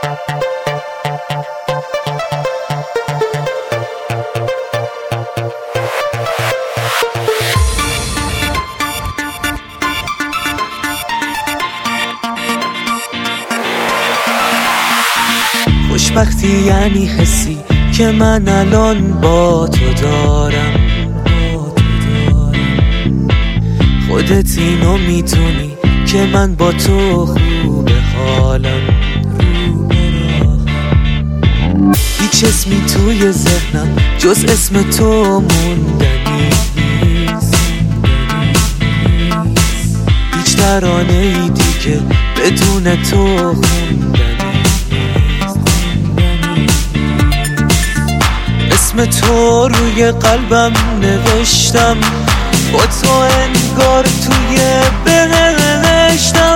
خوشبختی یعنی حسی که من الان با تو دارم. خودت اینو میدونی که من با تو خوبه حالم. هیچ اسمی توی ذهنم جز اسم تو موندنی نیست. هیچ ترانه ای دیگه بدون تو خوندنی. اسم تو روی قلبم نوشتم، با تو انگار توی بهشتم.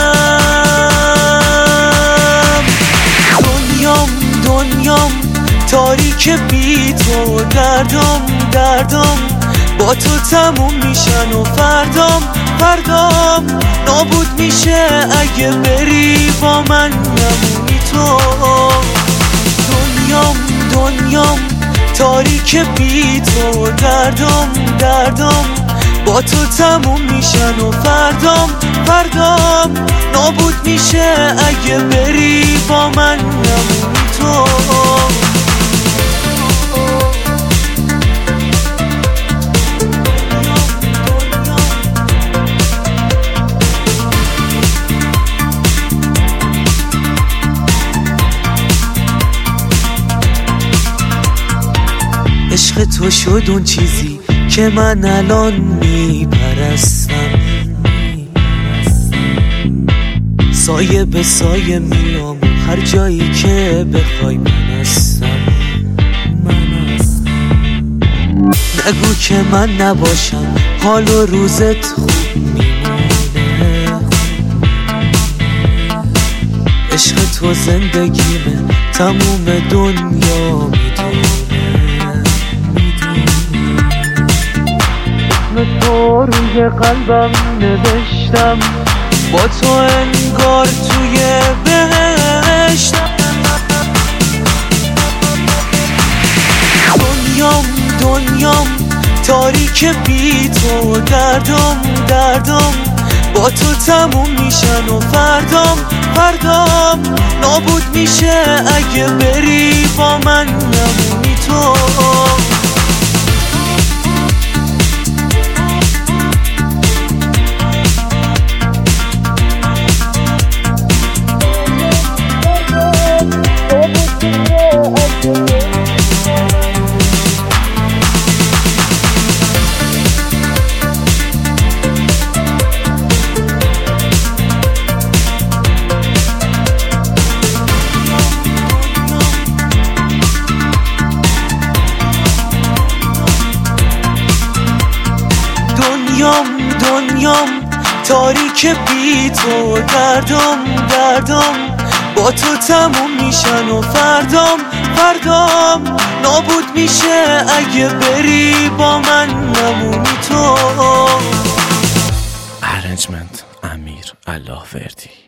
دنیام تاریک بی تو، دردم با تو تموم میشن و فردام نابود میشه اگه بری با من نمونی تو. دنیام تاریک بی تو، دردم با تو تموم میشن و فردام نابود میشه اگه بری با من نمونی تو. عشق تو شد اون چیزی که من الان میپرستم. سایه به سایه میام هر جایی که بخوای من هستم. نگو که من نباشم حال و روزت خوب میمونه. عشق تو زندگیمه، تموم دنیا میدونه. اسم تو روی قلبم نوشتم، با تو انگار توی بهشتم. دنیام تاریک بی تو، دردم با تو تموم میشن و فردام نابود میشه اگه بری با من نمونی تو. دنیام تاریک بی تو، دردم با تو تموم میشن و فردام نابود میشه اگه بری با من نمونی تو. Arrangement امیر اللهوردی.